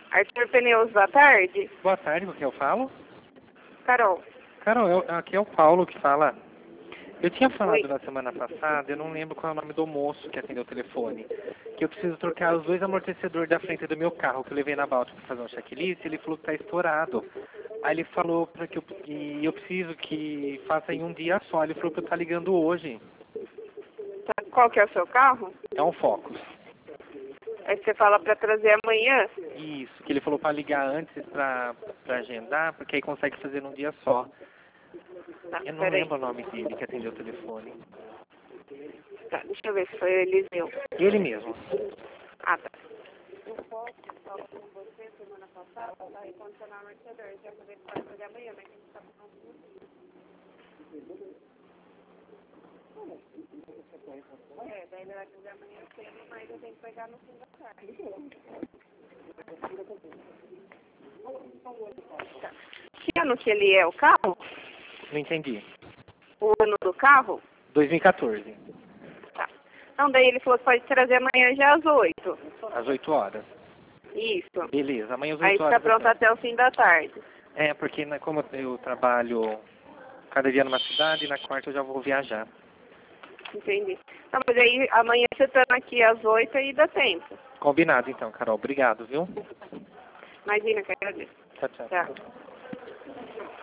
Arthur Pneus, boa tarde. Boa tarde, com quem eu falo? Carol. Carol, aqui é o Paulo que fala. Eu tinha falado Oi. na semana passada, eu não lembro qual é o nome do moço que atendeu o telefone, que eu preciso trocar os 2 amortecedores da frente do meu carro, que eu levei na Báltica para fazer um checklist, ele falou que tá estourado. Aí ele falou para que eu preciso que faça em um dia só, ele falou que eu tá ligando hoje. Tá, qual que é o seu carro? É um Focus. Aí você fala pra trazer amanhã? Isso, que ele falou para ligar antes pra agendar, porque aí consegue fazer num dia só. Tá, Eu não peraí. lembro o nome dele que atendeu o telefone. Tá, deixa eu ver se foi o Eliseu. Ele mesmo. Ah, tá. Eu posso falar com você semana passada, tá? E condicionar o amortecedor. Já poder fazer amanhã, né? Que a gente tá com daí ele vai fazer amanhã cedo, mas eu tenho que pegar no fim da tarde. Tá. Que ano que ele é o carro? Não entendi. O ano do carro? 2014, Tá. Então daí ele falou que pode trazer amanhã já às 8. às 8 horas. Isso. Beleza, amanhã às Aí 8 fica horas. pronto até o fim da tarde. É, porque como eu trabalho cada dia numa cidade, na quarta eu já vou viajar. Entendi. Tá, mas aí amanhã você está aqui às 8 e dá tempo. Combinado então, Carol. Obrigado, viu? Imagina, que agradeço. Tchau, tchau. Tchau.